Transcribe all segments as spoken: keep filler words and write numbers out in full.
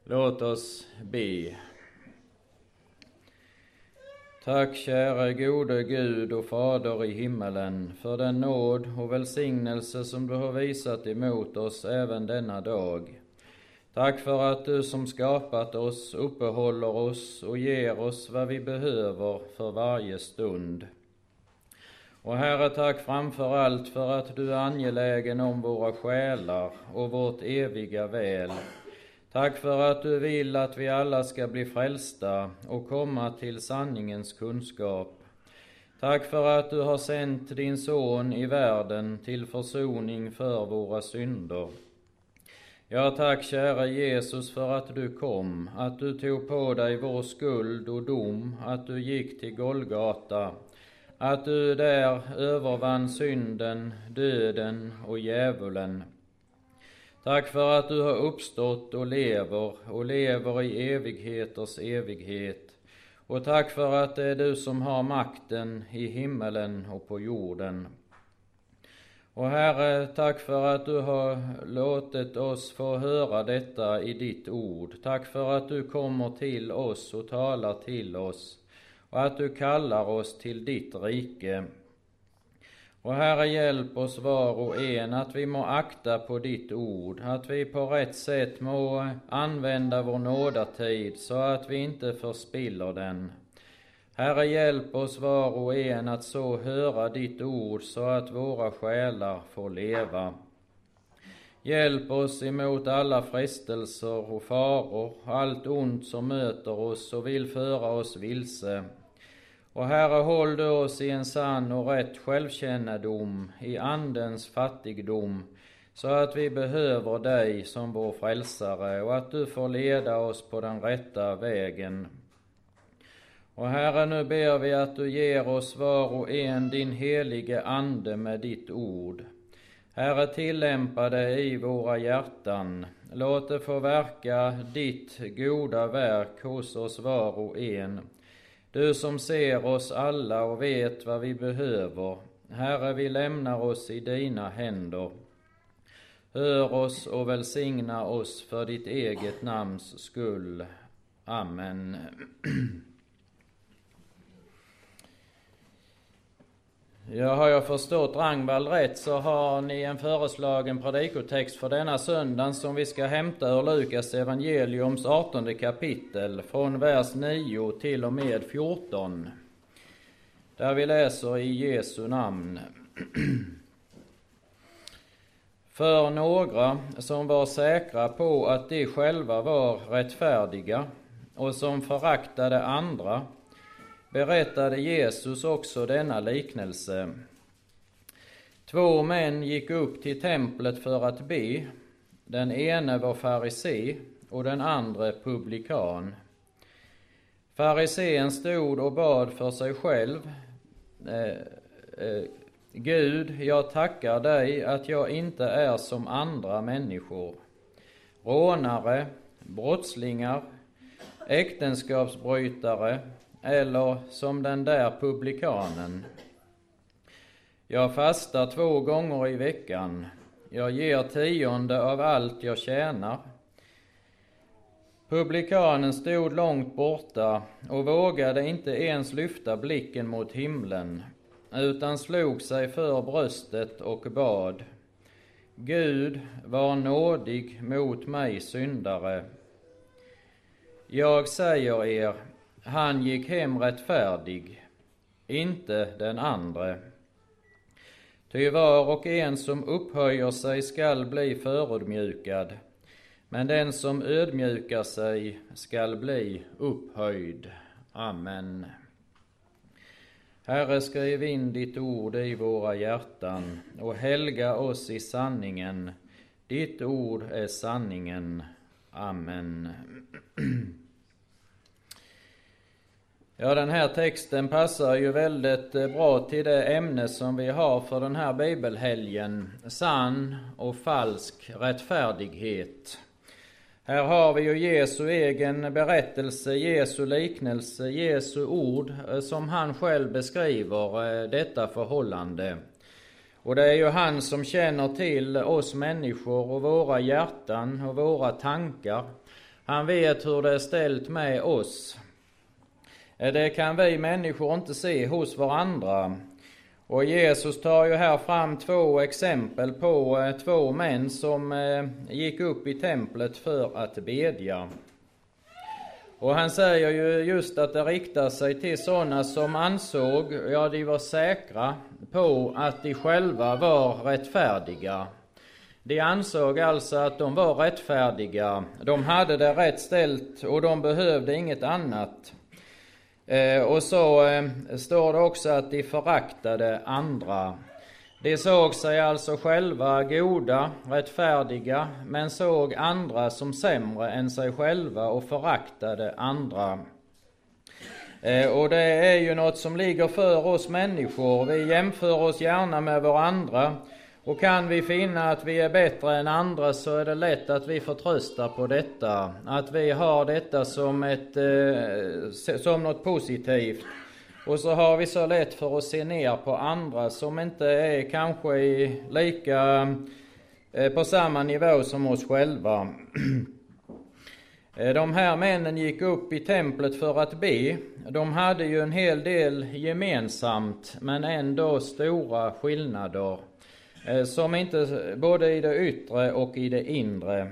Låt oss be. Tack käre gode Gud och Fader i himmelen för den nåd och välsignelse som du har visat emot oss även denna dag. Tack för att du som skapat oss uppehåller oss och ger oss vad vi behöver för varje stund. Och Herre, tack framför allt för att du är angelägen om våra själar och vårt eviga väl. Tack för att du vill att vi alla ska bli frälsta och komma till sanningens kunskap. Tack för att du har sänt din son i världen till försoning för våra synder. Ja, tack kära Jesus för att du kom, att du tog på dig vår skuld och dom, att du gick till Golgata, att du där övervann synden, döden och djävulen. Tack för att du har uppstått och lever och lever i evigheters evighet. Och tack för att det är du som har makten i himmelen och på jorden. Och Herre, tack för att du har låtit oss få höra detta i ditt ord. Tack för att du kommer till oss och talar till oss och att du kallar oss till ditt rike. Och Herre, hjälp oss var och en att vi må akta på ditt ord, att vi på rätt sätt må använda vår nådatid så att vi inte förspiller den. Herre, hjälp oss var och en att så höra ditt ord så att våra själar får leva. Hjälp oss emot alla frestelser och faror, allt ont som möter oss och vill föra oss vilse. Och Herre, håll du oss i en sann och rätt självkännedom, i andens fattigdom, så att vi behöver dig som vår frälsare och att du får leda oss på den rätta vägen. Och Herre, nu ber vi att du ger oss var och en din helige ande med ditt ord. Herre, tillämpa det i våra hjärtan. Låt det få verka ditt goda verk hos oss var och en. Du som ser oss alla och vet vad vi behöver. Herre, vi lämnar oss i dina händer. Hör oss och välsigna oss för ditt eget namns skull. Amen. Ja, har jag förstått Rangvall rätt så har ni en föreslagen predikotext för denna söndagen som vi ska hämta ur Lukas evangeliums artonde kapitel från vers nio till och med fjorton. Där vi läser i Jesu namn. För några som var säkra på att de själva var rättfärdiga och som föraktade andra berättade Jesus också denna liknelse. Två män gick upp till templet för att be. Den ene var farisé och den andra publikan. Farisén stod och bad för sig själv. Eh, eh, Gud, jag tackar dig att jag inte är som andra människor. Rånare, brottslingar, äktenskapsbrytare eller som den där publikanen. Jag fastar två gånger i veckan. Jag ger tionde av allt jag tjänar. Publikanen stod långt borta och vågade inte ens lyfta blicken mot himlen, utan slog sig för bröstet och bad. Gud, var nådig mot mig syndare. Jag säger er, han gick hem rättfärdig, inte den andre. Ty var och en som upphöjer sig skall bli förödmjukad, men den som ödmjukar sig skall bli upphöjd. Amen. Herre, skriv in ditt ord i våra hjärtan och helga oss i sanningen. Ditt ord är sanningen. Amen. Ja, den här texten passar ju väldigt bra till det ämne som vi har för den här bibelhelgen, sann och falsk rättfärdighet. Här har vi ju Jesu egen berättelse, Jesu liknelse, Jesu ord som han själv beskriver detta förhållande. Och det är ju han som känner till oss människor och våra hjärtan och våra tankar. Han vet hur det är ställt med oss. Det kan vi människor inte se hos varandra. Och Jesus tar ju här fram två exempel på två män som gick upp i templet för att bedja. Och han säger ju just att det riktar sig till sådana som ansåg, ja de var säkra på att de själva var rättfärdiga. De ansåg alltså att de var rättfärdiga, de hade det rätt ställt och de behövde inget annat. Eh, och så eh, står det också att de föraktade andra. De såg sig alltså själva goda, rättfärdiga, men såg andra som sämre än sig själva och föraktade andra. Eh, och det är ju något som ligger för oss människor. Vi jämför oss gärna med varandra. Och kan vi finna att vi är bättre än andra så är det lätt att vi förtröstar på detta. Att vi har detta som, ett, eh, som något positivt. Och så har vi så lätt för att se ner på andra som inte är kanske i lika eh, på samma nivå som oss själva. De här männen gick upp i templet för att be. De hade ju en hel del gemensamt men ändå stora skillnader. Som inte både i det yttre och i det inre.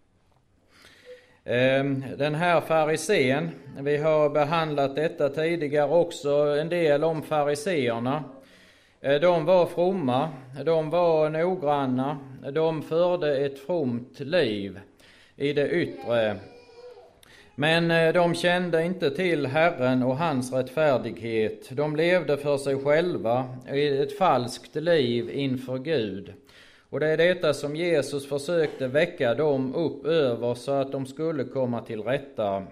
Den här farisén, vi har behandlat detta tidigare också, en del om fariseerna. De var fromma, de var noggranna, de förde ett fromt liv i det yttre. Men de kände inte till Herren och hans rättfärdighet. De levde för sig själva i ett falskt liv inför Gud. Och det är detta som Jesus försökte väcka dem upp över så att de skulle komma till rätta.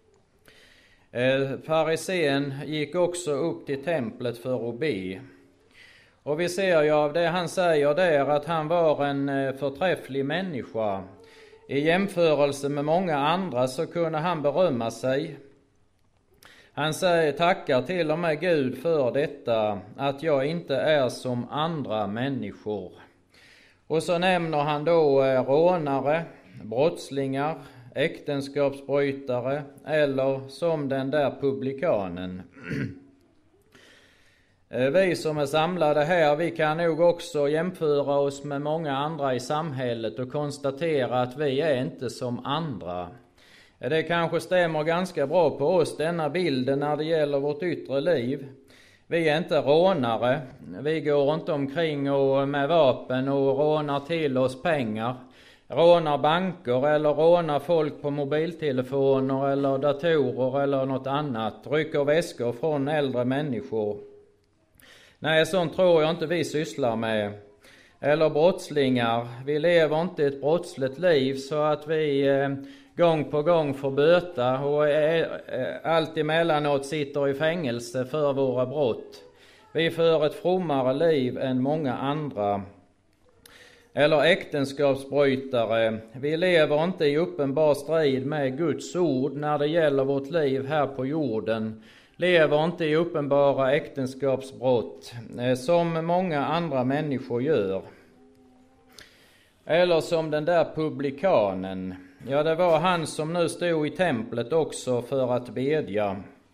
Farisén gick också upp till templet för att be. Och vi ser ju av det han säger där att han var en förträfflig människa. I jämförelse med många andra så kunde han berömma sig. Han säger, tackar till och med Gud för detta, att jag inte är som andra människor. Och så nämner han då rånare, brottslingar, äktenskapsbrytare eller som den där publikanen. Vi som är samlade här, vi kan nog också jämföra oss med många andra i samhället och konstatera att vi är inte som andra. Det kanske stämmer ganska bra på oss, denna bilden, när det gäller vårt yttre liv. Vi är inte rånare, vi går inte omkring och med vapen och rånar till oss pengar. Rånar banker eller rånar folk på mobiltelefoner eller datorer eller något annat. Rycker väskor från äldre människor. Nej, sånt tror jag inte vi sysslar med. Eller brottslingar. Vi lever inte ett brottsligt liv så att vi eh, gång på gång får böta och eh, allt emellanåt sitter i fängelse för våra brott. Vi för ett frommare liv än många andra. Eller äktenskapsbrytare. Vi lever inte i uppenbar strid med Guds ord när det gäller vårt liv här på jorden. Lever inte i uppenbara äktenskapsbrott som många andra människor gör. Eller som den där publikanen. Ja, det var han som nu stod i templet också för att bedja.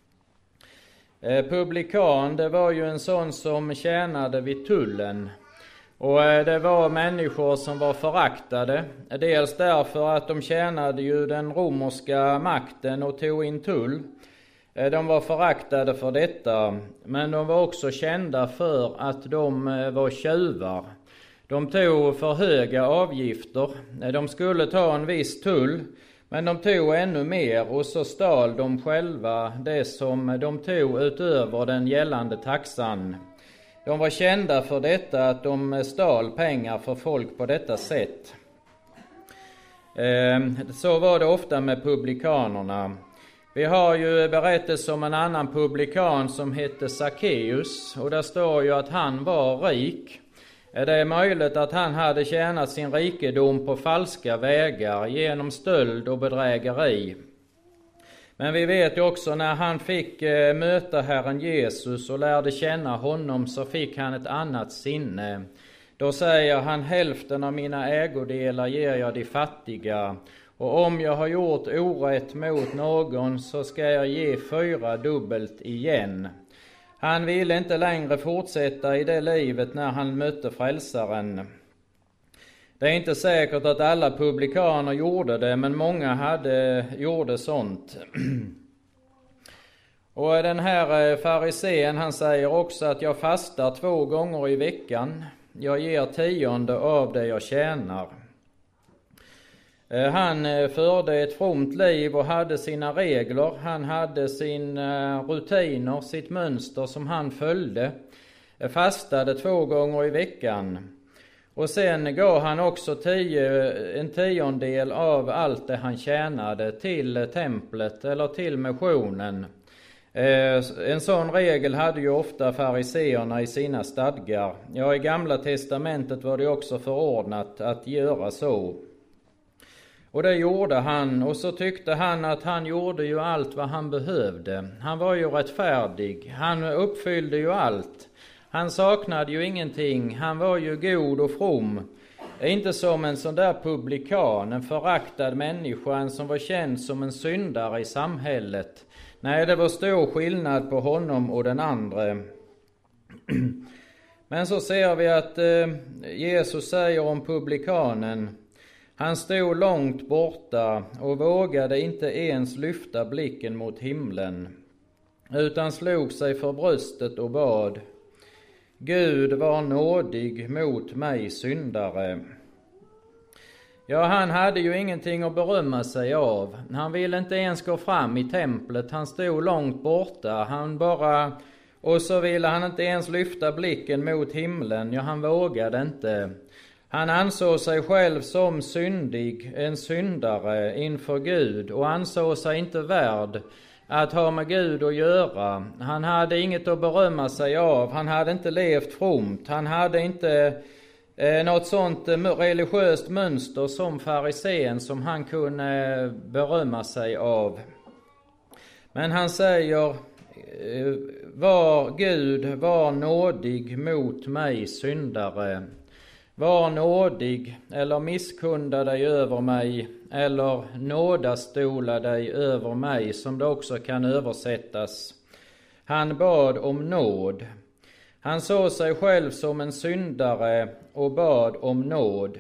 Publikan, det var ju en sån som tjänade vid tullen. Och det var människor som var föraktade. Dels därför att de tjänade ju den romerska makten och tog in tull. De var föraktade för detta, men de var också kända för att de var tjuvar. De tog för höga avgifter. De skulle ta en viss tull, men de tog ännu mer och så stal de själva det som de tog utöver den gällande taxan. De var kända för detta, att de stal pengar för folk på detta sätt. Så var det ofta med publikanerna. Vi har ju berättelse om en annan publikan som hette Zacchaeus, och där står ju att han var rik. Det är möjligt att han hade tjänat sin rikedom på falska vägar genom stöld och bedrägeri. Men vi vet ju också när han fick möta Herren Jesus och lärde känna honom så fick han ett annat sinne. Då säger han: hälften av mina ägodelar ger jag de fattiga, och om jag har gjort orätt mot någon så ska jag ge fyra dubbelt igen. Han ville inte längre fortsätta i det livet när han mötte frälsaren. Det är inte säkert att alla publikaner gjorde det, men många hade, gjorde sånt. Och den här farisén, han säger också att jag fastar två gånger i veckan. Jag ger tionde av det jag tjänar. Han förde ett fromt liv och hade sina regler. Han hade sina rutiner, sitt mönster som han följde. Fastade två gånger i veckan. Och sen gav han också tio, en tiondel av allt det han tjänade till templet eller till missionen. En sån regel hade ju ofta fariseerna i sina stadgar. Ja, i Gamla testamentet var det också förordnat att göra så. Och det gjorde han, och så tyckte han att han gjorde ju allt vad han behövde. Han var ju rättfärdig, han uppfyllde ju allt. Han saknade ju ingenting, han var ju god och from. Inte som en sån där publikan, en föraktad människa, en som var känd som en syndare i samhället. Nej, det var stor skillnad på honom och den andra. Men så ser vi att eh, Jesus säger om publikanen: han stod långt borta och vågade inte ens lyfta blicken mot himlen, utan slog sig för bröstet och bad: Gud, var nådig mot mig syndare. Ja, han hade ju ingenting att berömma sig av. Han ville inte ens gå fram i templet. Han stod långt borta. Han bara... Och så ville han inte ens lyfta blicken mot himlen. Ja, han vågade inte. Han ansåg sig själv som syndig, en syndare inför Gud, och ansåg sig inte värd att ha med Gud att göra. Han hade inget att berömma sig av. Han hade inte levt fromt. Han hade inte eh, något sånt eh, religiöst mönster som farisén som han kunde berömma sig av. Men han säger: eh, var Gud, var nådig mot mig syndare. Var nådig, eller misskunda dig över mig, eller nådastola dig över mig, som det också kan översättas. Han bad om nåd. Han såg sig själv som en syndare och bad om nåd.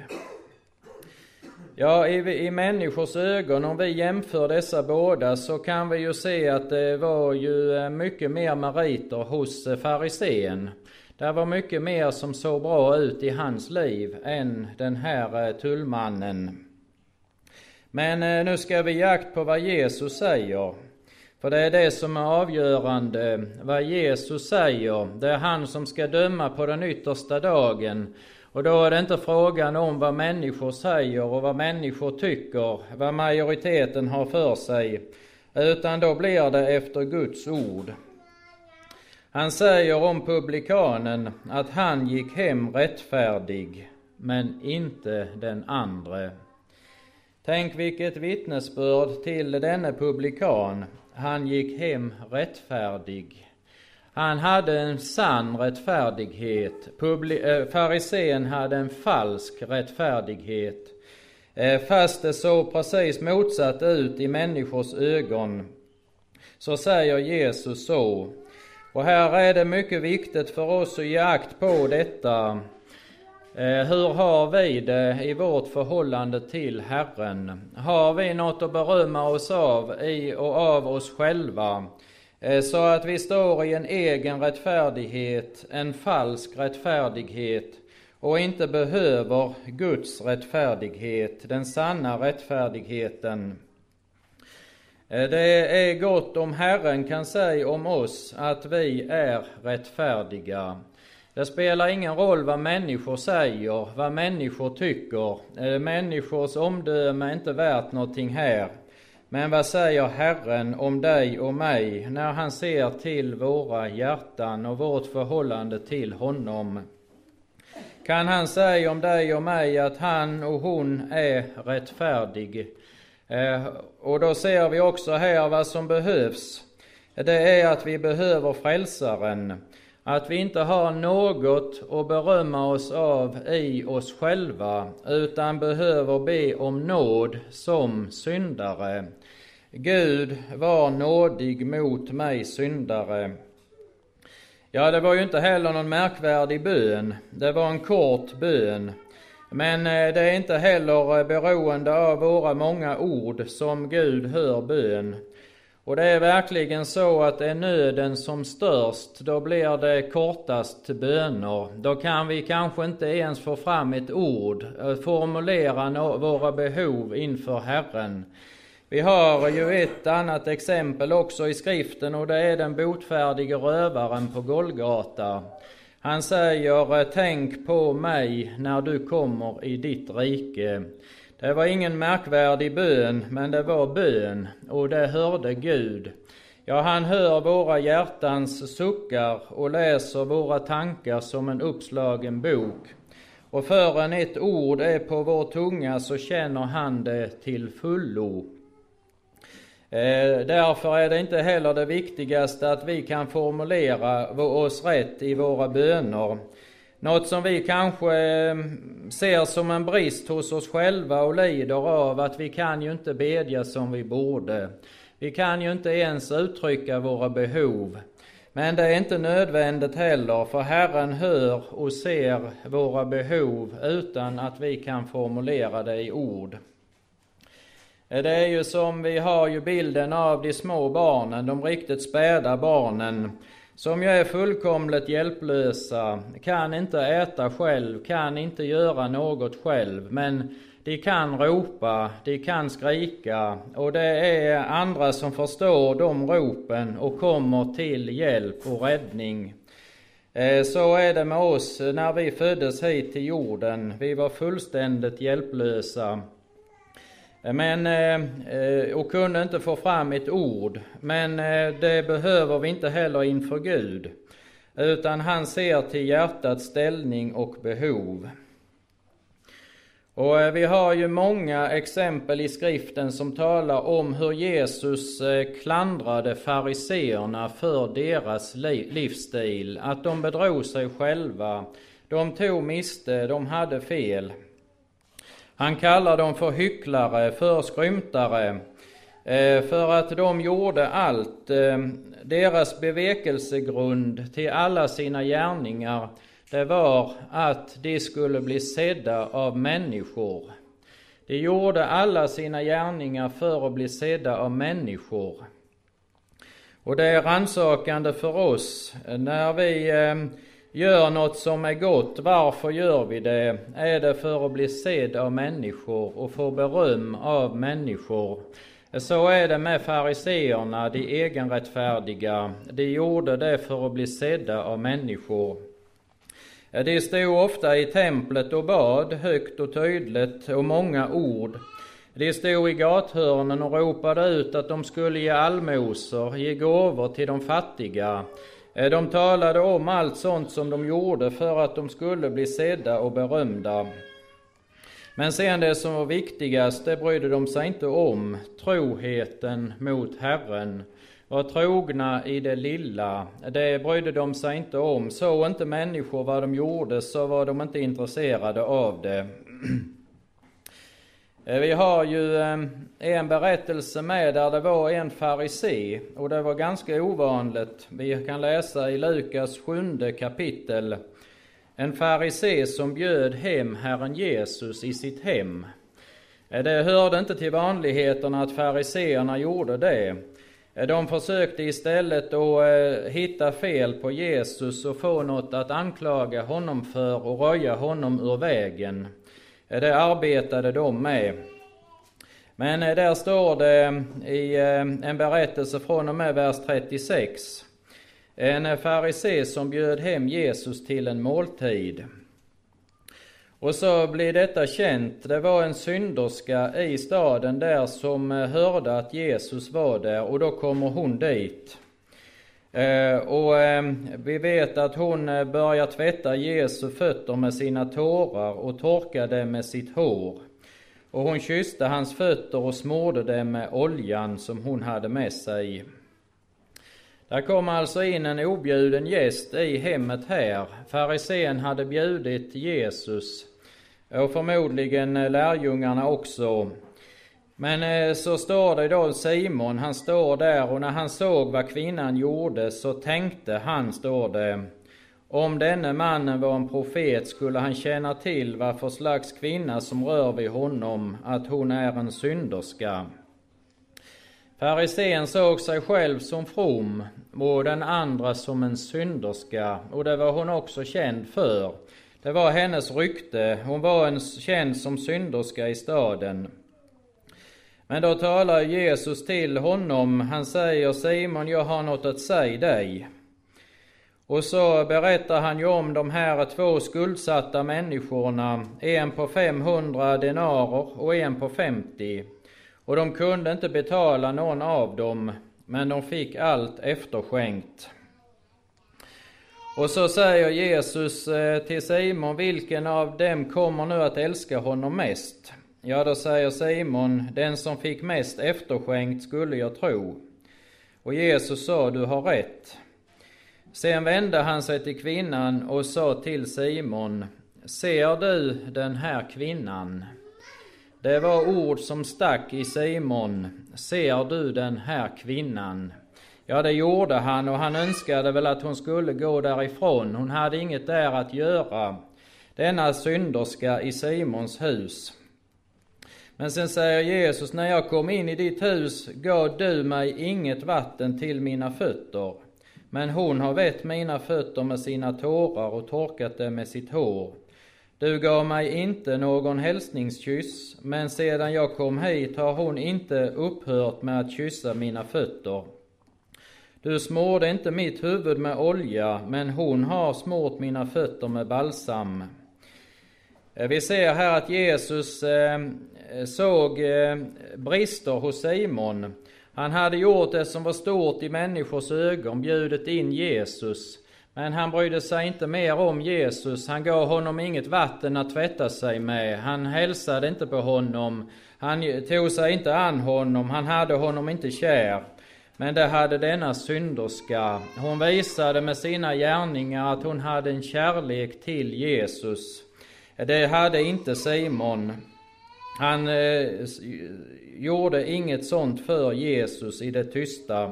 Ja, i, i människors ögon, om vi jämför dessa båda, så kan vi ju se att det var ju mycket mer meriter hos farisén. Det var mycket mer som såg bra ut i hans liv än den här tullmannen. Men nu ska vi jakt på vad Jesus säger. För det är det som är avgörande. Vad Jesus säger, det är han som ska döma på den yttersta dagen. Och då är det inte frågan om vad människor säger och vad människor tycker, vad majoriteten har för sig. Utan då blir det efter Guds ord. Han säger om publikanen att han gick hem rättfärdig, men inte den andre. Tänk vilket vittnesbörd till denne publikan. Han gick hem rättfärdig. Han hade en sann rättfärdighet. Publi- äh, farisén hade en falsk rättfärdighet. Äh, fast det såg precis motsatt ut i människors ögon, så säger Jesus så. Och här är det mycket viktigt för oss att ge akt på detta. Eh, hur har vi det i vårt förhållande till Herren? Har vi något att berömma oss av i och av oss själva? Eh, så att vi står i en egen rättfärdighet, en falsk rättfärdighet, och inte behöver Guds rättfärdighet, den sanna rättfärdigheten. Det är gott om Herren kan säga om oss att vi är rättfärdiga. Det spelar ingen roll vad människor säger, vad människor tycker. Människors omdöme är inte värt någonting här. Men vad säger Herren om dig och mig när han ser till våra hjärtan och vårt förhållande till honom? Kan han säga om dig och mig att han och hon är rättfärdig? Eh, och då ser vi också här vad som behövs. Det är att vi behöver frälsaren. att vi inte har något att berömma oss av i oss själva, utan behöver be om nåd som syndare. Gud, var nådig mot mig syndare. Ja, det var ju inte heller någon märkvärdig bön. Det var en kort bön. Men det är inte heller beroende av våra många ord som Gud hör bön. Och det är verkligen så att är nöden som störst, då blir det kortast böner. Då kan vi kanske inte ens få fram ett ord, formulera våra behov inför Herren. Vi har ju ett annat exempel också i skriften, och det är den botfärdige rövaren på Golgata. Han säger, tänk på mig när du kommer i ditt rike. Det var ingen märkvärdig bön, men det var bön, och det hörde Gud. Ja, han hör våra hjärtans suckar och läser våra tankar som en uppslagen bok. Och förrän ett ord är på vår tunga så känner han det till fullo. Eh, därför är det inte heller det viktigaste att vi kan formulera oss rätt i våra böner. Något som vi kanske ser som en brist hos oss själva och lider av, att vi kan ju inte bedja som vi borde. Vi kan ju inte ens uttrycka våra behov. Men det är inte nödvändigt heller, för Herren hör och ser våra behov utan att vi kan formulera det i ord. Det är ju som vi har ju bilden av de små barnen, de riktigt späda barnen, som ju är fullkomligt hjälplösa, kan inte äta själv, kan inte göra något själv, men de kan ropa, de kan skrika, och det är andra som förstår de ropen och kommer till hjälp och räddning. Så är det med oss när vi föddes hit till jorden. Vi var fullständigt hjälplösa. Men, och kunde inte få fram ett ord. Men det behöver vi inte heller inför Gud. Utan han ser till hjärtats ställning och behov. Och vi har ju många exempel i skriften som talar om hur Jesus klandrade fariseerna för deras livsstil. Att de bedrog sig själva. De tog miste, de hade fel. Han kallar dem för hycklare, för skrymtare, för att de gjorde allt. Deras bevekelsegrund till alla sina gärningar, det var att de skulle bli sedda av människor. De gjorde alla sina gärningar för att bli sedda av människor. Och det är rannsakande för oss när vi gör något som är gott. Varför gör vi det? Är det för att bli sedd av människor och få beröm av människor? Så är det med fariseerna, de egenrättfärdiga. De gjorde det för att bli sedda av människor. De stod ofta i templet och bad högt och tydligt och många ord. De stod i gathörnen och ropade ut att de skulle ge allmosor, ge gåvor till de fattiga. De talade om allt sånt som de gjorde för att de skulle bli sedda och berömda. Men sen det som var viktigast, det brydde de sig inte om. Troheten mot Herren. Var trogna i det lilla, det brydde de sig inte om. Så inte människor vad de gjorde, så var de inte intresserade av det. Vi har ju en berättelse med där det var en farisé, och det var ganska ovanligt. Vi kan läsa i Lukas sjunde kapitel. En farisé som bjöd hem Herren Jesus i sitt hem. Det hörde inte till vanligheterna att fariseerna gjorde det. De försökte istället att hitta fel på Jesus och få något att anklaga honom för och röja honom ur vägen. Det arbetade de med. Men där står det i en berättelse från och med vers trettiosex. En farisé som bjöd hem Jesus till en måltid. Och så blir detta känt. Det var en synderska i staden där som hörde att Jesus var där, och då kommer hon dit. Och vi vet att hon börjar tvätta Jesu fötter med sina tårar och torkade med sitt hår. Och hon kysste hans fötter och smorde dem med oljan som hon hade med sig. Där kom alltså in en objuden gäst i hemmet här. Farisén hade bjudit Jesus och förmodligen lärjungarna också. Men så står det då Simon, han står där, och när han såg vad kvinnan gjorde så tänkte han, står det, om denne mannen var en profet skulle han känna till vad för slags kvinna som rör vid honom, att hon är en synderska. Farisén såg sig själv som from och den andra som en synderska, och det var hon också känd för. Det var hennes rykte, hon var en känd som synderska i staden. Men då talar Jesus till honom, han säger, Simon, jag har något att säga dig. Och så berättar han ju om de här två skuldsatta människorna, en på femhundra denarer och en på femtio. Och de kunde inte betala någon av dem, men de fick allt efterskänkt. Och så säger Jesus till Simon, vilken av dem kommer nu att älska honom mest? Ja, då säger Simon, den som fick mest efterskänkt skulle jag tro. Och Jesus sa, du har rätt. Sen vände han sig till kvinnan och sa till Simon, ser du den här kvinnan? Det var ord som stack i Simon, ser du den här kvinnan? Ja, det gjorde han, och han önskade väl att hon skulle gå därifrån. Hon hade inget där att göra, denna synderska i Simons hus. Men sen säger Jesus, när jag kom in i ditt hus gav du mig inget vatten till mina fötter. Men hon har vätt mina fötter med sina tårar och torkat dem med sitt hår. Du gav mig inte någon hälsningskyss, men sedan jag kom hit har hon inte upphört med att kyssa mina fötter. Du smorde inte mitt huvud med olja, men hon har smort mina fötter med balsam. Vi ser här att Jesus eh, såg eh, brister hos Simon. Han hade gjort det som var stort i människors ögon, bjudit in Jesus. Men han brydde sig inte mer om Jesus. Han gav honom inget vatten att tvätta sig med. Han hälsade inte på honom. Han tog sig inte an honom. Han hade honom inte kär. Men det hade denna synderska. Hon visade med sina gärningar att hon hade en kärlek till Jesus. Det hade inte Simon. Han eh, gjorde inget sånt för Jesus i det tysta.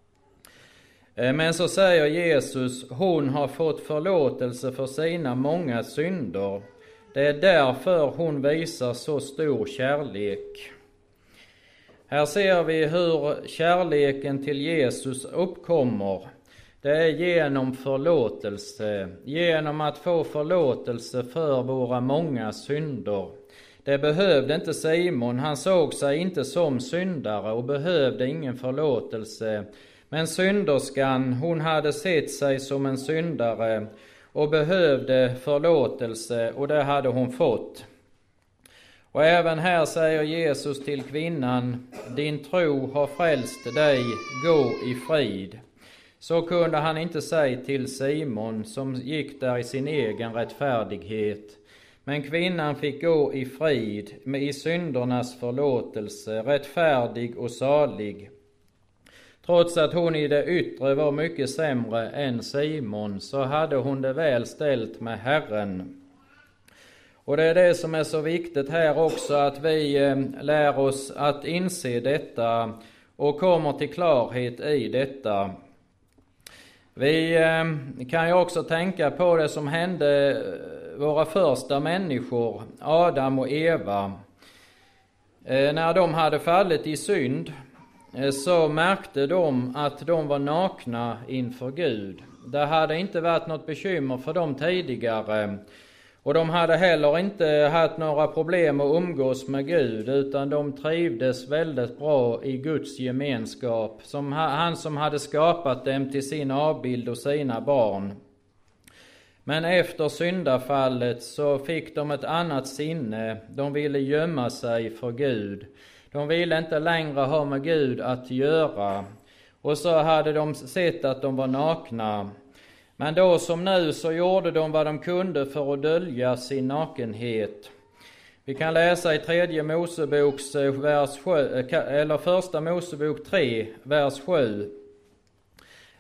Eh, men så säger Jesus, hon har fått förlåtelse för sina många synder. Det är därför hon visar så stor kärlek. Här ser vi hur kärleken till Jesus uppkommer. Det är genom förlåtelse, genom att få förlåtelse för våra många synder. Det behövde inte Simon, han såg sig inte som syndare och behövde ingen förlåtelse. Men synderskan, hon hade sett sig som en syndare och behövde förlåtelse, och det hade hon fått. Och även här säger Jesus till kvinnan, din tro har frälst dig, gå i frid. Så kunde han inte säga till Simon som gick där i sin egen rättfärdighet. Men kvinnan fick gå i frid med i syndernas förlåtelse, rättfärdig och salig. Trots att hon i det yttre var mycket sämre än Simon, så hade hon det väl ställt med Herren. Och det är det som är så viktigt här också, att vi lär oss att inse detta och kommer till klarhet i detta. Vi kan ju också tänka på det som hände våra första människor, Adam och Eva. När de hade fallit i synd så märkte de att de var nakna inför Gud. Det hade inte varit något bekymmer för dem tidigare. Och de hade heller inte haft några problem att umgås med Gud, utan de trivdes väldigt bra i Guds gemenskap, som han som hade skapat dem till sin avbild och sina barn. Men efter syndafallet så fick de ett annat sinne. De ville gömma sig för Gud. De ville inte längre ha med Gud att göra. Och så hade de sett att de var nakna. Men då som nu så gjorde de vad de kunde för att dölja sin nakenhet. Vi kan läsa i tredje Moseboks vers sju, eller första Mosebok tre, vers sju.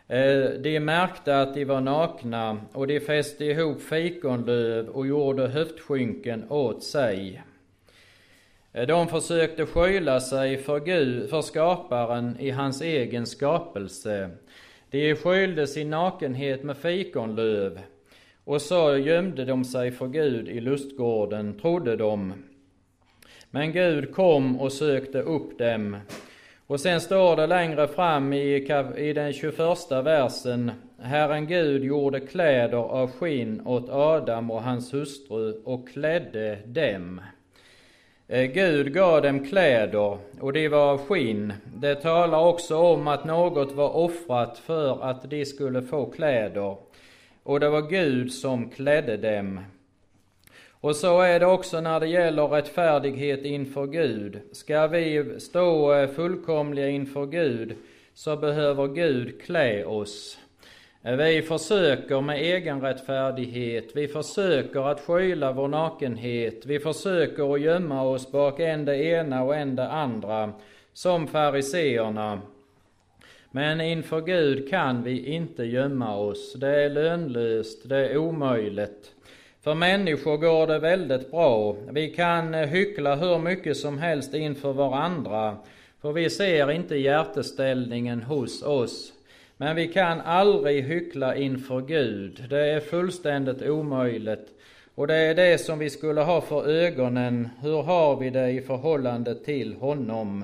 De märkte att de var nakna, och de fäste ihop fikonlöv och gjorde höftskynken åt sig. De försökte skyla sig för Gud, för skaparen i hans egen skapelse. De skylde sin nakenhet med fikonlöv, och så gömde de sig för Gud i lustgården, trodde de. Men Gud kom och sökte upp dem. Och sen står det längre fram i, i den tjugoförsta versen: Herren Gud gjorde kläder av skinn åt Adam och hans hustru och klädde dem. Gud gav dem kläder, och de var av skinn. Det talar också om att något var offrat för att de skulle få kläder, och det var Gud som klädde dem. Och så är det också när det gäller rättfärdighet inför Gud. Ska vi stå fullkomliga inför Gud, så behöver Gud klä oss. Vi försöker med egen rättfärdighet, vi försöker att skyla vår nakenhet, vi försöker att gömma oss bak en det ena och en det andra, som fariseerna. Men inför Gud kan vi inte gömma oss, det är lönlöst, det är omöjligt. För människor går det väldigt bra, vi kan hyckla hur mycket som helst inför varandra, för vi ser inte hjärteställningen hos oss. Men vi kan aldrig hyckla inför Gud, det är fullständigt omöjligt. Och det är det som vi skulle ha för ögonen, hur har vi det i förhållande till honom?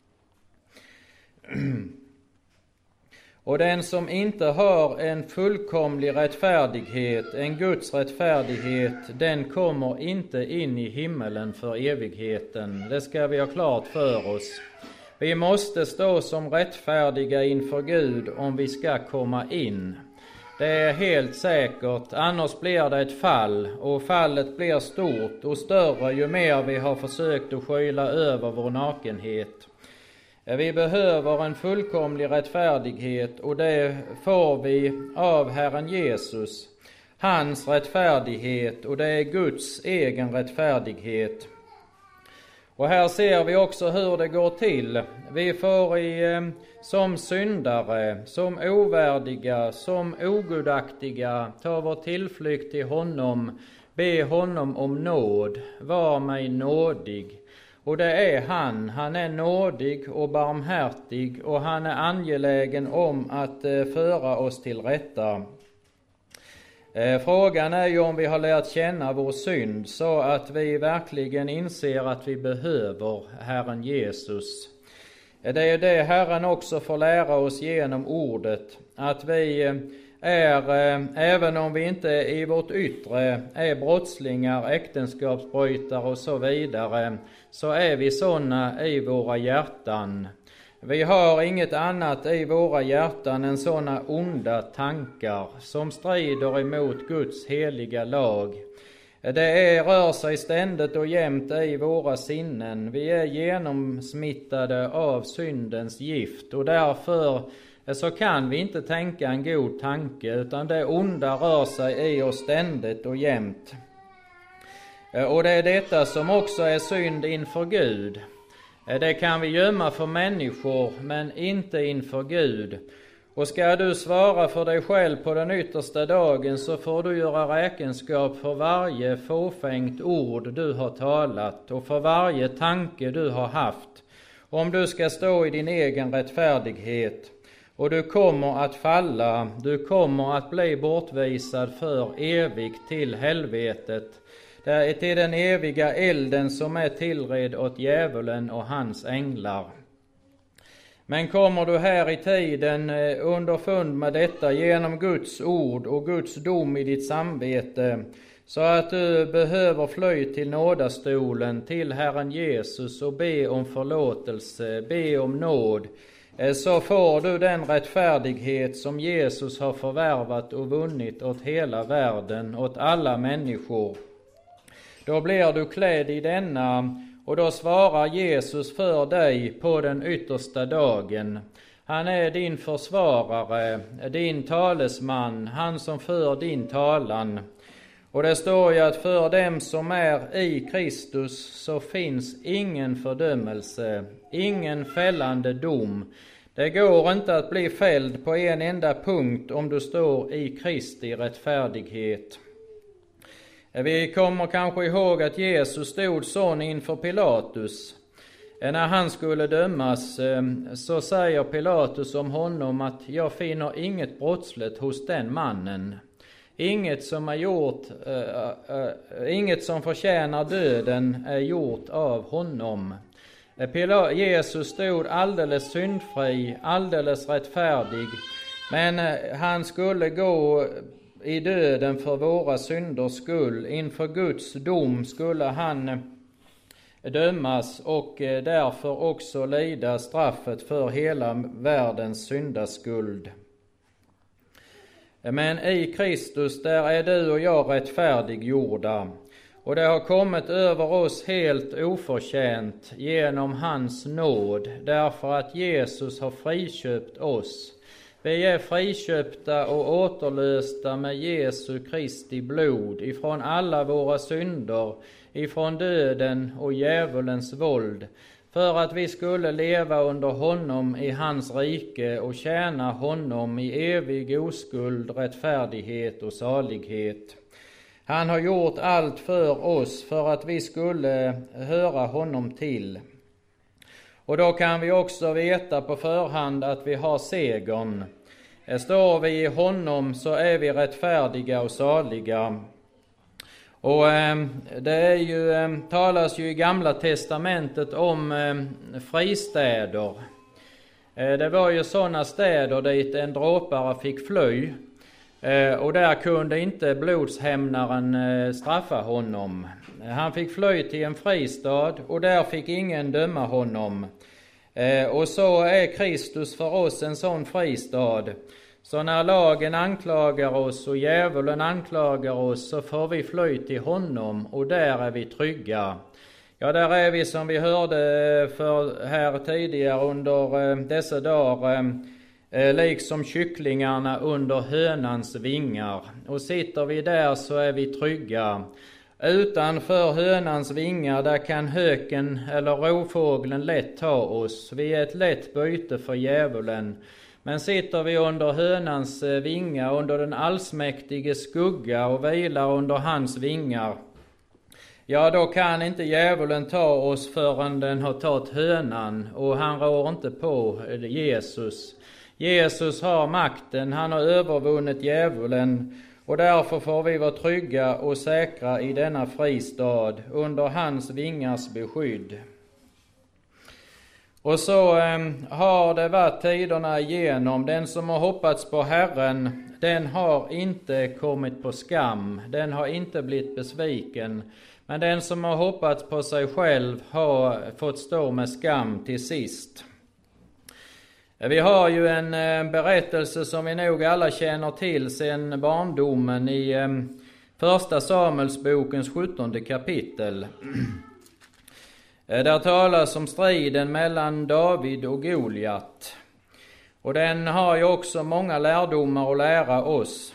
Och den som inte har en fullkomlig rättfärdighet, en Guds rättfärdighet, den kommer inte in i himmelen för evigheten. Det ska vi ha klart för oss. Vi måste stå som rättfärdiga inför Gud om vi ska komma in. Det är helt säkert, annars blir det ett fall, och fallet blir stort och större ju mer vi har försökt att skyla över vår nakenhet. Vi behöver en fullkomlig rättfärdighet, och det får vi av Herren Jesus. Hans rättfärdighet, och det är Guds egen rättfärdighet. Och här ser vi också hur det går till. Vi får i, som syndare, som ovärdiga, som ogudaktiga ta vår tillflykt till honom, be honom om nåd, var mig nådig. Och det är han, han är nådig och barmhärtig, och han är angelägen om att föra oss till rätta. Frågan är ju om vi har lärt känna vår synd så att vi verkligen inser att vi behöver Herren Jesus. Det är det Herren också får lära oss genom ordet, att vi är, även om vi inte i vårt yttre är brottslingar, äktenskapsbrytare och så vidare, så är vi sådana i våra hjärtan. Vi har inget annat i våra hjärtan än sådana onda tankar som strider emot Guds heliga lag. Det är, rör sig ständigt och jämt i våra sinnen. Vi är genomsmittade av syndens gift, och därför så kan vi inte tänka en god tanke, utan det onda rör sig i oss ständigt och jämt. Och det är detta som också är synd inför Gud. Det kan vi gömma för människor, men inte inför Gud. Och ska du svara för dig själv på den yttersta dagen, så får du göra räkenskap för varje fåfängt ord du har talat och för varje tanke du har haft. Om du ska stå i din egen rättfärdighet, och du kommer att falla, du kommer att bli bortvisad för evigt till helvetet. Det är till den eviga elden som är tillred åt djävulen och hans änglar. Men kommer du här i tiden underfund med detta genom Guds ord och Guds dom i ditt samvete, så att du behöver fly till nådastolen, till Herren Jesus, och be om förlåtelse, be om nåd, så får du den rättfärdighet som Jesus har förvärvat och vunnit åt hela världen, åt alla människor. Då blir du klädd i denna, och då svarar Jesus för dig på den yttersta dagen. Han är din försvarare, din talesman, han som för din talan. Och det står ju att för dem som är i Kristus så finns ingen fördömelse, ingen fällande dom. Det går inte att bli fälld på en enda punkt om du står i Kristi rättfärdighet. Vi kommer kanske ihåg att Jesus stod sån inför Pilatus. När han skulle dömas så säger Pilatus om honom att jag finner inget brottsligt hos den mannen. Inget som är gjort, äh, äh, inget som förtjänar döden är gjort av honom. Pilatus, Jesus stod alldeles syndfri, alldeles rättfärdig, men han skulle gå i döden för våra synders skull. Inför Guds dom skulle han dömas och därför också lida straffet för hela världens syndaskuld. Men i Kristus, där är du och jag rättfärdiggjorda, och det har kommit över oss helt oförtjänt genom hans nåd, därför att Jesus har friköpt oss. Vi är friköpta och återlösta med Jesu Kristi blod ifrån alla våra synder, ifrån döden och djävulens våld, för att vi skulle leva under honom i hans rike och tjäna honom i evig oskuld, rättfärdighet och salighet. Han har gjort allt för oss för att vi skulle höra honom till. Och då kan vi också veta på förhand att vi har segern. Står vi i honom så är vi rättfärdiga och saliga. Och eh, det är ju, eh, talas ju i Gamla testamentet om eh, fristäder. Eh, det var ju sådana städer dit en dråpare fick fly. Eh, och där kunde inte blodshämnaren eh, straffa honom. Han fick fly till en fristad och där fick ingen döma honom. Eh, och så är Kristus för oss en sån fristad. Så när lagen anklagar oss och djävulen anklagar oss så får vi fly till honom och där är vi trygga. Ja, där är vi som vi hörde för här tidigare under dessa dagar, eh, liksom kycklingarna under hönans vingar. Och sitter vi där så är vi trygga. Utanför hönans vingar där kan höken eller rovfågeln lätt ta oss. Vi är ett lätt byte för djävulen. Men sitter vi under hönans vingar, under den allsmäktige skugga och vilar under hans vingar, ja då kan inte djävulen ta oss förrän den har tagit hönan, och han rår inte på Jesus. Jesus har makten, han har övervunnit djävulen, och därför får vi vara trygga och säkra i denna fristad under hans vingars beskydd. Och så eh, har det varit tiderna igenom. Den som har hoppats på Herren, den har inte kommit på skam. Den har inte blivit besviken. Men den som har hoppats på sig själv har fått stå med skam till sist. Vi har ju en eh, berättelse som vi nog alla känner till sedan barndomen i eh, första Samuelsbokens sjuttonde kapitel. Där talas om striden mellan David och Goliat. Och den har ju också många lärdomar att lära oss.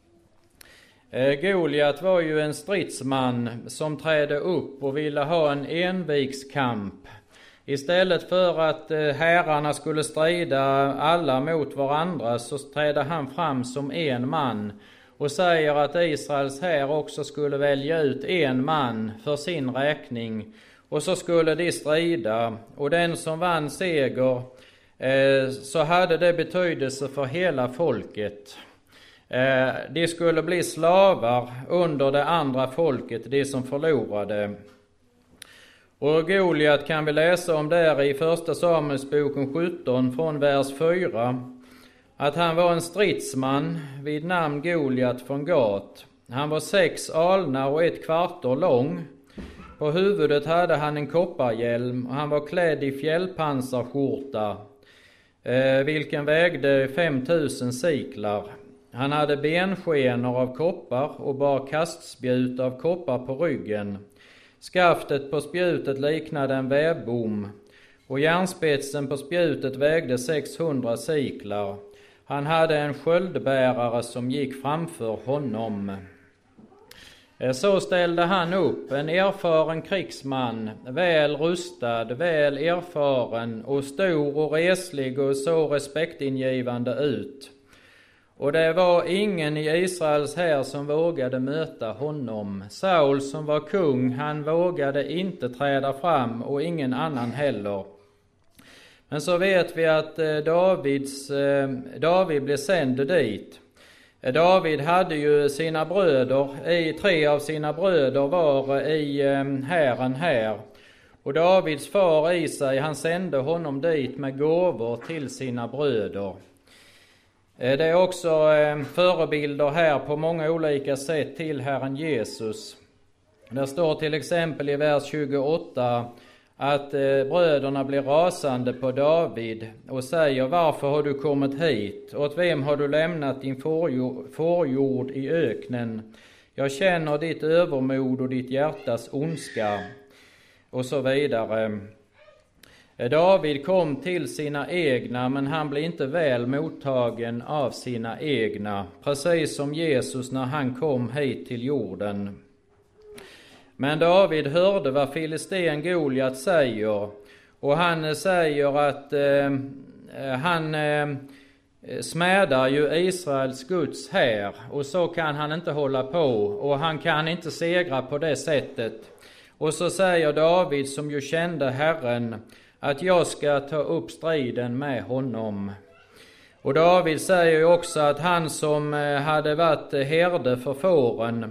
Goliat var ju en stridsman som trädde upp och ville ha en envigskamp. Istället för att herrarna skulle strida alla mot varandra så trädde han fram som en man och säger att Israels här också skulle välja ut en man för sin räkning. Och så skulle de strida, och den som vann seger eh, så hade det betydelse för hela folket. Eh, de skulle bli slavar under det andra folket, de som förlorade. Och Goliat kan vi läsa om där i första Samuelsboken sjutton från vers fyra. Att han var en stridsman vid namn Goliat från Gat. Han var sex alnar och ett kvarter lång. På huvudet hade han en kopparhjälm och han var klädd i fjällpansarskjorta, eh, vilken vägde fem tusen siklar. Han hade benskenor av koppar och bar kastspjut av koppar på ryggen. Skaftet på spjutet liknade en vävbom och järnspetsen på spjutet vägde sexhundra siklar. Han hade en sköldbärare som gick framför honom. Så ställde han upp, en erfaren krigsman, väl rustad, väl erfaren och stor och reslig och så respektingivande ut. Och det var ingen i Israels här som vågade möta honom. Saul som var kung, han vågade inte träda fram och ingen annan heller. Men så vet vi att Davids, David blev sänd dit. David hade ju sina bröder, i tre av sina bröder var i hären här. Och Davids far Isai, han sände honom dit med gåvor till sina bröder. Det är också förebilder här på många olika sätt till Herren Jesus. Det står till exempel i vers tjugoåtta att bröderna blir rasande på David och säger: varför har du kommit hit? Åt vem har du lämnat din fårjord i öknen? Jag känner ditt övermod och ditt hjärtas ondska. Och så vidare. David kom till sina egna, men han blev inte väl mottagen av sina egna. Precis som Jesus när han kom hit till jorden. Men David hörde vad filisten Goliat säger, och han säger att eh, han eh, smädar ju Israels Guds här, och så kan han inte hålla på, och han kan inte segra på det sättet. Och så säger David, som ju kände Herren, att jag ska ta upp striden med honom. Och David säger ju också att han som hade varit herde för fåren,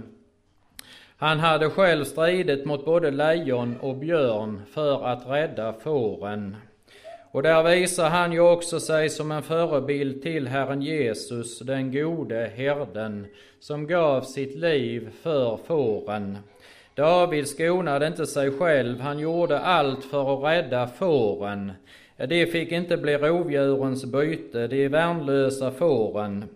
han hade själv stridit mot både lejon och björn för att rädda fåren. Och där visar han ju också sig som en förebild till Herren Jesus, den gode herden, som gav sitt liv för fåren. David skonade inte sig själv, han gjorde allt för att rädda fåren. Det fick inte bli rovdjurens byte, de värnlösa fåren.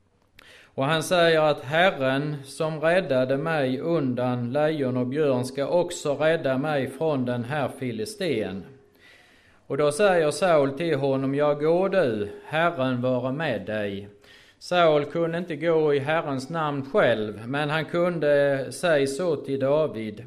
Och han säger att Herren som räddade mig undan lejon och björn ska också rädda mig från den här filisten. Och då säger Saul till honom: ja, gå du, Herren vare med dig. Saul kunde inte gå i Herrens namn själv, men han kunde säga så till David.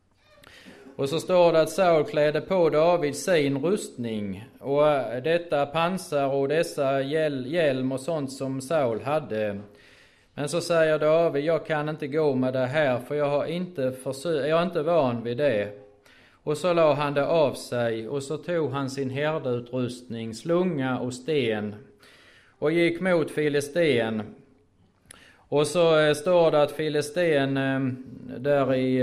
Och så står det att Saul klädde på David sin rustning, och detta pansar och dessa hjäl- hjälm och sånt som Saul hade. Men så säger David: jag kan inte gå med det här, för jag har inte försö- jag är inte van vid det. Och så la han det av sig, och så tog han sin härdeutrustning, slunga och sten, och gick mot filisten. Och så står det att filisten där i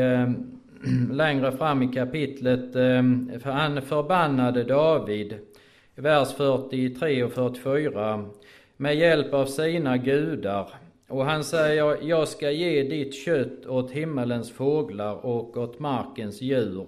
längre fram i kapitlet, för han förbannade David, vers fyrtiotre och fyrtiofyra, med hjälp av sina gudar. Och han säger: jag ska ge ditt kött åt himmelens fåglar och åt markens djur.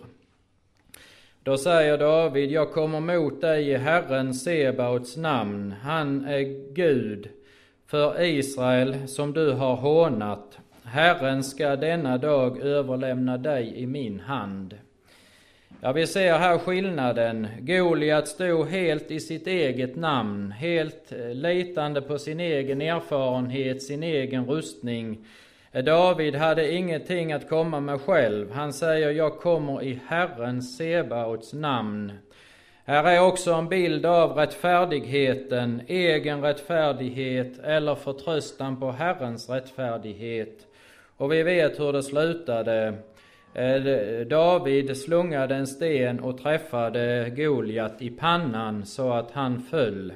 Då säger David: jag kommer mot dig i Herren Sebaots namn. Han är Gud för Israel som du har hånat. Herren ska denna dag överlämna dig i min hand. Ja, vi ser här skillnaden. Goliat stod helt i sitt eget namn, helt litande på sin egen erfarenhet, sin egen rustning. David hade ingenting att komma med själv. Han säger: jag kommer i Herren Sebaots namn. Här är också en bild av rättfärdigheten, egen rättfärdighet eller förtröstan på Herrens rättfärdighet. Och vi vet hur det slutade. David slungade en sten och träffade Goliat i pannan så att han föll.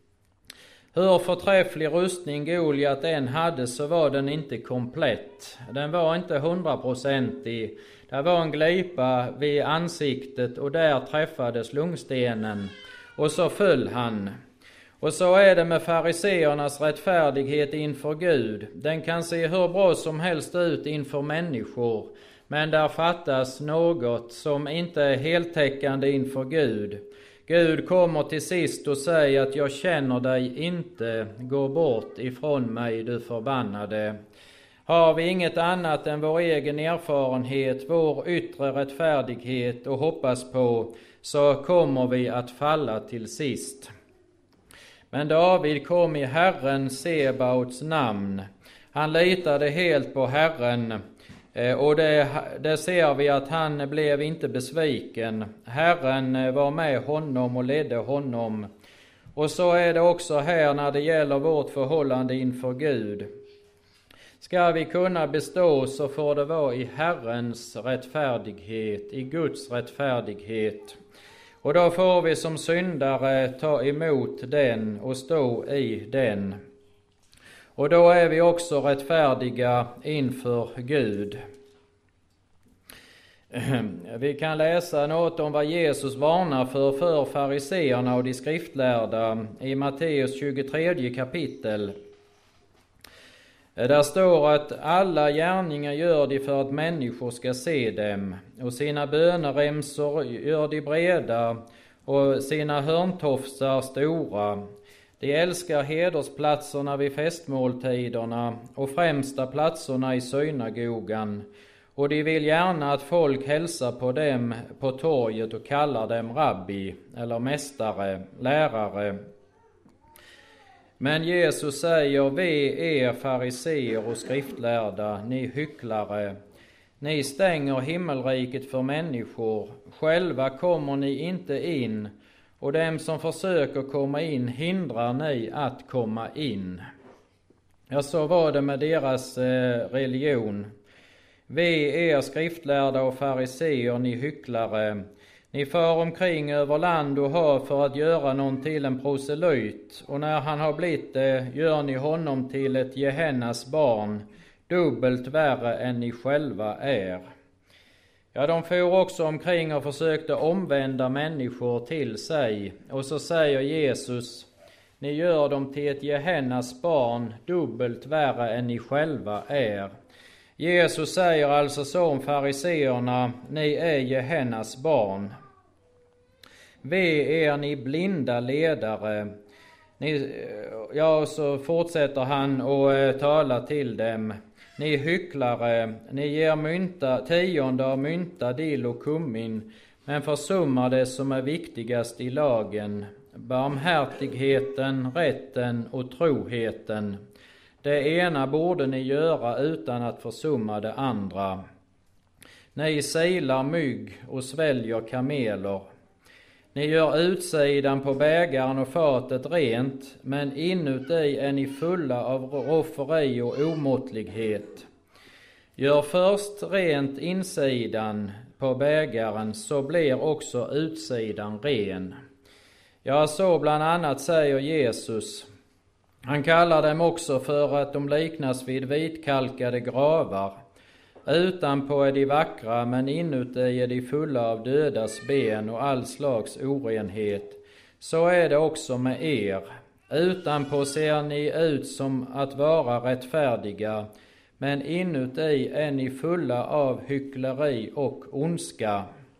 Hur förträfflig rustning Goliat än hade, så var den inte komplett. Den var inte hundraprocentig. Det var en glipa vid ansiktet, och där träffade slungstenen, och så föll han. Och så är det med fariseernas rättfärdighet inför Gud. Den kan se hur bra som helst ut inför människor, men där fattas något som inte är heltäckande inför Gud. Gud kommer till sist och säger att jag känner dig inte, gå bort ifrån mig, du förbannade. Har vi inget annat än vår egen erfarenhet, vår yttre rättfärdighet och hoppas på, så kommer vi att falla till sist. Men David kom i Herren Sebaots namn. Han litade helt på Herren. Och det, det ser vi att han blev inte besviken. Herren var med honom och ledde honom. Och så är det också här när det gäller vårt förhållande inför Gud. Ska vi kunna bestå så får det vara i Herrens rättfärdighet, i Guds rättfärdighet. Och då får vi som syndare ta emot den och stå i den. Och då är vi också rättfärdiga inför Gud. Vi kan läsa något om vad Jesus varnar för för fariseerna och de skriftlärda i Matteus tjugotredje kapitel. Där står att alla gärningar gör de för att människor ska se dem, och sina böneremsor gör de breda och sina hörntofsar stora. De älskar hedersplatserna vid festmåltiderna och främsta platserna i synagogan, och de vill gärna att folk hälsar på dem på torget och kallar dem rabbi eller mästare, lärare. Men Jesus säger: ve er fariseer och skriftlärda, ni hycklare. Ni stänger himmelriket för människor, själva kommer ni inte in, och dem som försöker komma in hindrar ni att komma in. Ja, så var det med deras eh, religion. Ve er skriftlärda och fariseer, ni hycklare. Ni far omkring över land och hav för att göra någon till en proselyt, och när han har blivit det gör ni honom till ett Gehennas barn, dubbelt värre än ni själva är. Ja, de for också omkring och försökte omvända människor till sig, och så säger Jesus: ni gör dem till ett Gehennas barn, dubbelt värre än ni själva är. Jesus säger alltså så om fariseerna: ni är Gehennas barn. Ve er ni blinda ledare. Ni, ja, så fortsätter han och eh, talar till dem. Ni hycklare, ni ger mynta, tionde av mynta, dill och kummin, men försummar det som är viktigast i lagen, barmhärtigheten, rätten och troheten. Det ena borde ni göra utan att försumma det andra. Ni silar mygg och sväljer kameler. Ni gör utsidan på bägaren och fatet rent, men inuti är ni fulla av rofferi och omåttlighet. Gör först rent insidan på bägaren, så blir också utsidan ren. Ja, så bland annat säger Jesus. Han kallar dem också för att de liknas vid vitkalkade gravar. Utanpå är de vackra, men inuti är de fulla av dödas ben och all slags orenhet. Så är det också med er. Utanpå ser ni ut som att vara rättfärdiga, men inuti är ni fulla av hyckleri och ondska.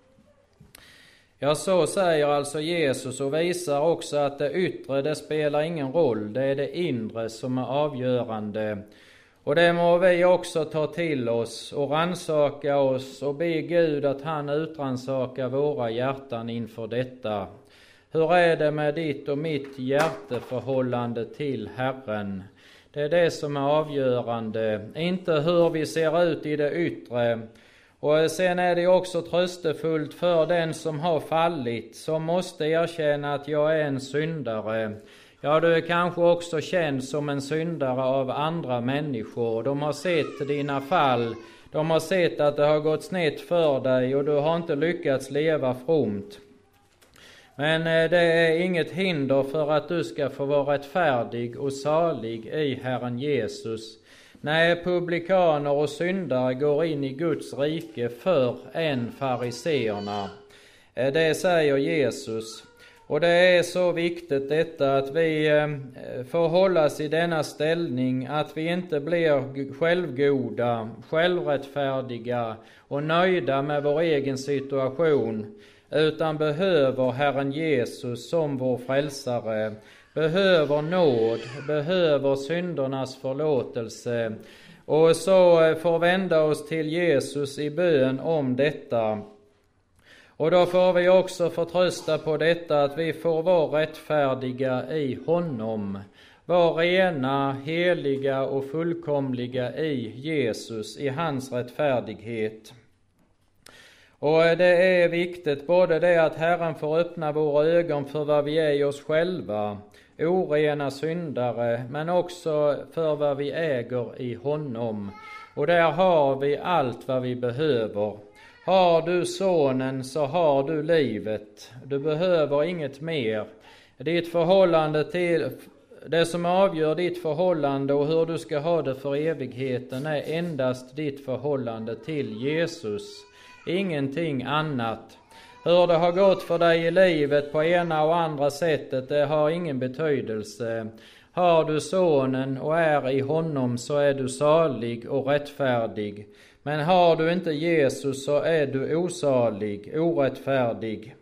Ja, så säger alltså Jesus, och visar också att det yttre, det spelar ingen roll. Det är det inre som är avgörande. Och det må vi också ta till oss och ransaka oss och be Gud att han utransakar våra hjärtan inför detta. Hur är det med ditt och mitt hjärteförhållande till Herren? Det är det som är avgörande, inte hur vi ser ut i det yttre. Och sen är det också tröstefullt för den som har fallit, som måste erkänna att jag är en syndare. Ja, du är kanske också känd som en syndare av andra människor. De har sett dina fall, de har sett att det har gått snett för dig och du har inte lyckats leva fromt. Men det är inget hinder för att du ska få vara rättfärdig och salig i Herren Jesus. Nej, publikaner och syndare går in i Guds rike för än fariseerna. Det säger Jesus. Och det är så viktigt detta att vi får hållas i denna ställning, att vi inte blir självgoda, självrättfärdiga och nöjda med vår egen situation, utan behöver Herren Jesus som vår frälsare, behöver nåd, behöver syndernas förlåtelse, och så får vända oss till Jesus i bön om detta. Och då får vi också förtrösta på detta, att vi får vara rättfärdiga i honom. var rena, heliga och fullkomliga i Jesus, i hans rättfärdighet. Och det är viktigt både det att Herren får öppna våra ögon för vad vi är i oss själva, orena syndare, men också för vad vi äger i honom. Och där har vi allt vad vi behöver. Har du sonen så har du livet. Du behöver inget mer. Ditt förhållande till, det som avgör ditt förhållande och hur du ska ha det för evigheten är endast ditt förhållande till Jesus. Ingenting annat. Hur det har gått för dig i livet på ena och andra sättet, det har ingen betydelse. Har du sonen och är i honom så är du salig och rättfärdig. Men har du inte Jesus så är du osalig, orättfärdig.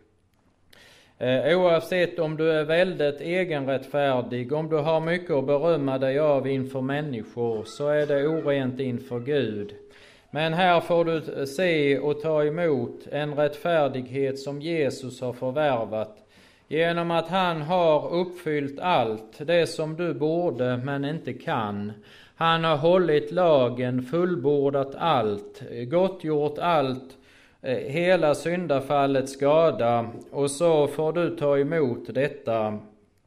Eh, oavsett om du är väldigt egenrättfärdig, om du har mycket att berömma dig av inför människor, så är det orent inför Gud. Men här får du se och ta emot en rättfärdighet som Jesus har förvärvat, genom att han har uppfyllt allt det som du borde men inte kan. Han har hållit lagen, fullbordat allt, gottgjort allt, hela syndafallets skada, och så får du ta emot detta.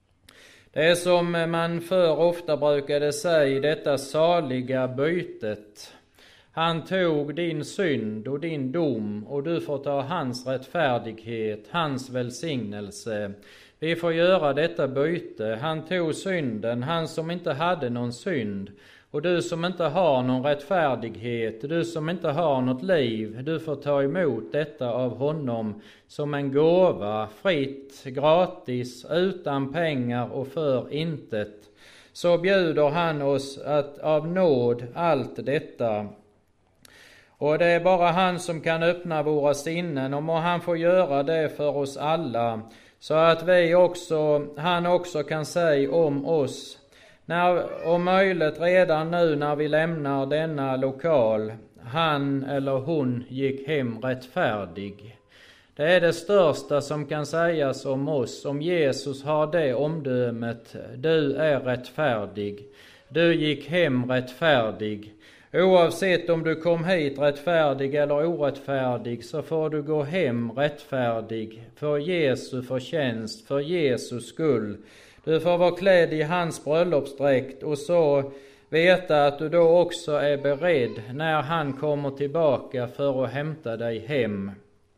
Det är som man för ofta brukade säga, detta saliga bytet. Han tog din synd och din dom, och du får ta hans rättfärdighet, hans välsignelse. Vi får göra detta byte. Han tog synden, han som inte hade någon synd. Och du som inte har någon rättfärdighet, du som inte har något liv, du får ta emot detta av honom som en gåva, fritt, gratis, utan pengar och för intet. Så bjuder han oss att av nåd allt detta. Och det är bara han som kan öppna våra sinnen, och må han få göra det för oss alla, så att vi också, han också kan säga om oss, när, om möjligt redan nu när vi lämnar denna lokal, han eller hon gick hem rättfärdig. Det är det största som kan sägas om oss, om Jesus har det omdömet, du är rättfärdig, du gick hem rättfärdig. Oavsett om du kom hit rättfärdig eller orättfärdig, så får du gå hem rättfärdig för Jesu förtjänst, för Jesus skull. Du får vara klädd i hans bröllopsdräkt och så veta att du då också är beredd när han kommer tillbaka för att hämta dig hem.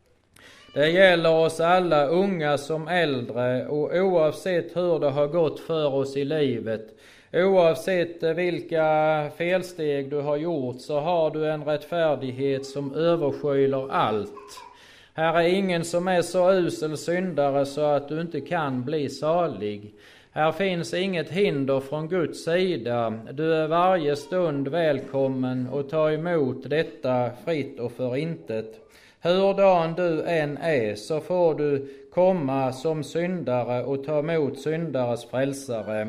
Det gäller oss alla, unga som äldre, och oavsett hur det har gått för oss i livet, oavsett vilka felsteg du har gjort, så har du en rättfärdighet som överskyler allt. Här är ingen som är så usel syndare så att du inte kan bli salig. Här finns inget hinder från Guds sida. Du är varje stund välkommen och ta emot detta fritt och för intet. Hurdan du än är, så får du komma som syndare och ta emot syndares frälsare.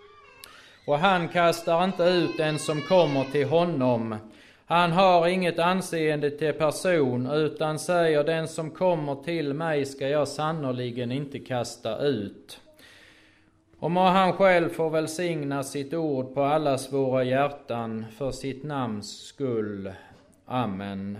Och han kastar inte ut den som kommer till honom. Han har inget anseende till person, utan säger, den som kommer till mig ska jag sannoliken inte kasta ut. Och må han själv få välsigna sitt ord på allas våra hjärtan för sitt namns skull. Amen.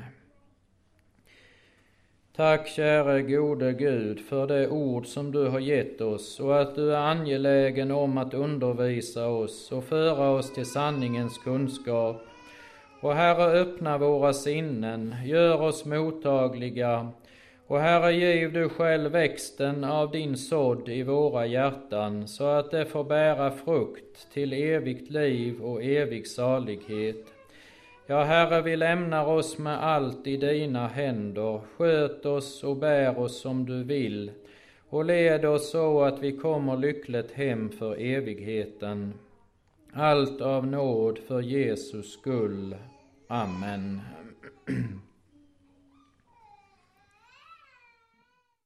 Tack käre gode Gud för det ord som du har gett oss, och att du är angelägen om att undervisa oss och föra oss till sanningens kunskap. Och Herre, öppna våra sinnen, gör oss mottagliga. Och Herre, giv du själv växten av din sådd i våra hjärtan, så att det får bära frukt till evigt liv och evig salighet. Ja, Herre, vi lämnar oss med allt i dina händer. Sköt oss och bär oss som du vill, och led oss så att vi kommer lyckligt hem för evigheten. Allt av nåd för Jesus skull. Amen.